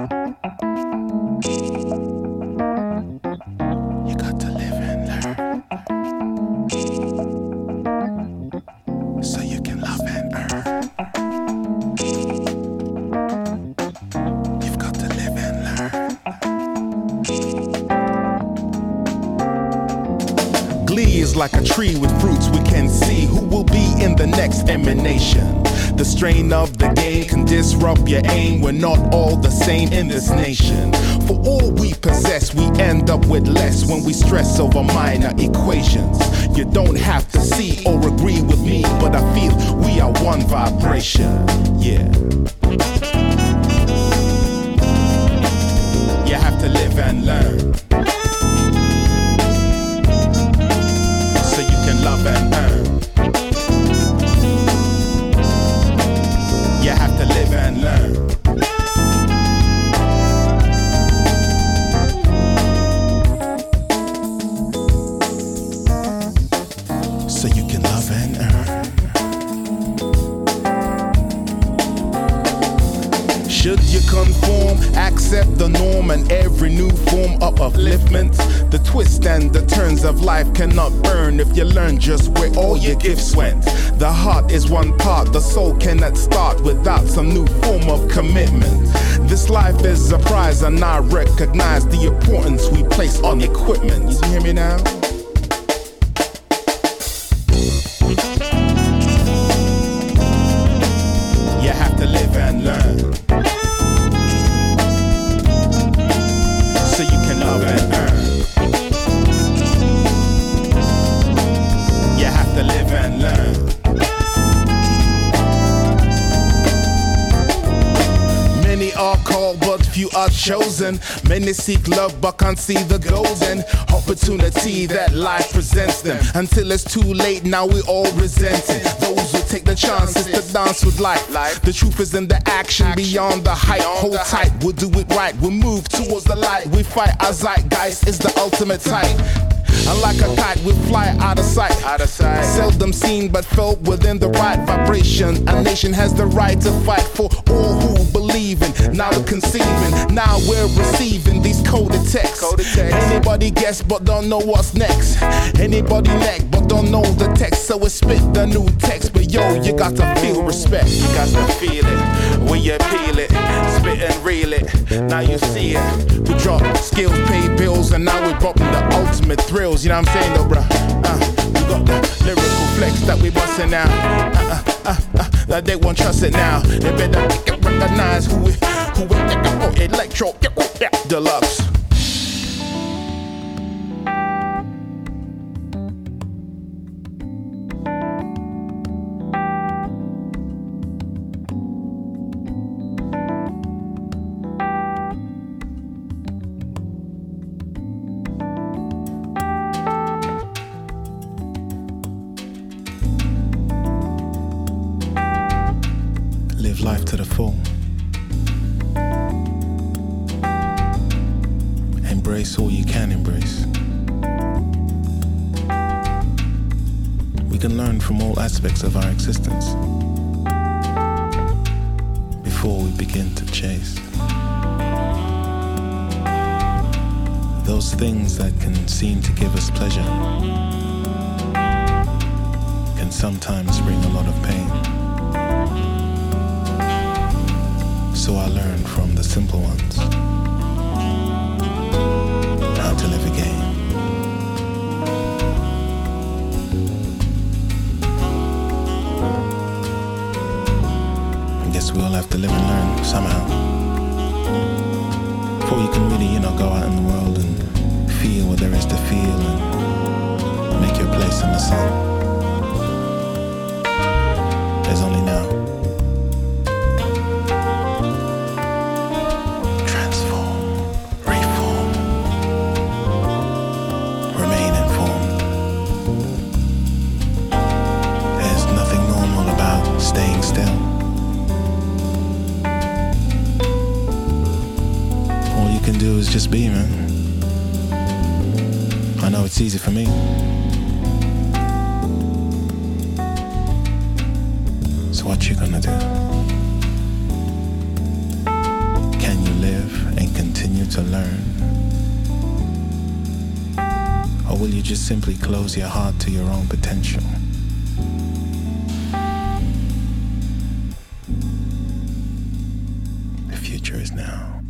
You got to live and learn, so you can love and earn. You've got to live and learn. Glee is like a tree with fruits we can see. Who will be in the next emanation? The strain of the game can disrupt your aim. We're not all the same in this nation. For all we possess, we end up with less when we stress over minor equations. You don't have to see or agree with me, but I feel we are one vibration. Yeah. You have to live and learn, so you can love and earn. You have to live and learn, so you can love and earn. Should you conform, accept the norm and every new form of upliftment? The twists and the turns of life cannot burn if you learn just where all your gifts went. The heart is one part, the soul cannot start without some new form of commitment. This life is a prize and I recognize the importance we place on equipment. You hear me now? You have to live and learn, so you can love and earn. You have to live and learn. Many are called, but few are chosen. Many seek love, but can't see the golden opportunity that life presents them. Until it's too late, now we all resent it. Those who take the chances to dance with life. The truth is in the action, beyond the hype. Hold tight, we'll do it right. We'll move towards the light. We fight, our zeitgeist is the ultimate type. And like a kite, we fly out of sight. Seldom seen, but felt within the right vibration. A nation has the right to fight for all who believe in. Now we're conceiving, now we're receiving these coded texts. Anybody guess, but don't know what's next. Anybody neck, but don't know the text. So we spit the new text. But yo, you got to feel respect. You got to feel it when you peel it, spit and reel it. Now you see it. We drop skills, pay bills, and now we're dropping the ultimate thrills. You know what I'm saying, though, bruh? We got the lyrical flex that we bustin' out. That they won't trust it now. They better recognize who Electro Deluxe. Live life to the full. Embrace all you can embrace. We can learn from all aspects of our existence before we begin to chase. Those things that can seem to give us pleasure can sometimes bring a lot of pain. So I learned from the simple ones how to live again. I guess we all have to live and learn somehow. Before you can really, go out in the world and feel what there is to feel and make your place in the sun. There's only now. Staying still. All you can do is just be, man. I know it's easy for me. So what you gonna do? Can you live? to learn? Or will you just simply close your heart to your own potential? The future is now.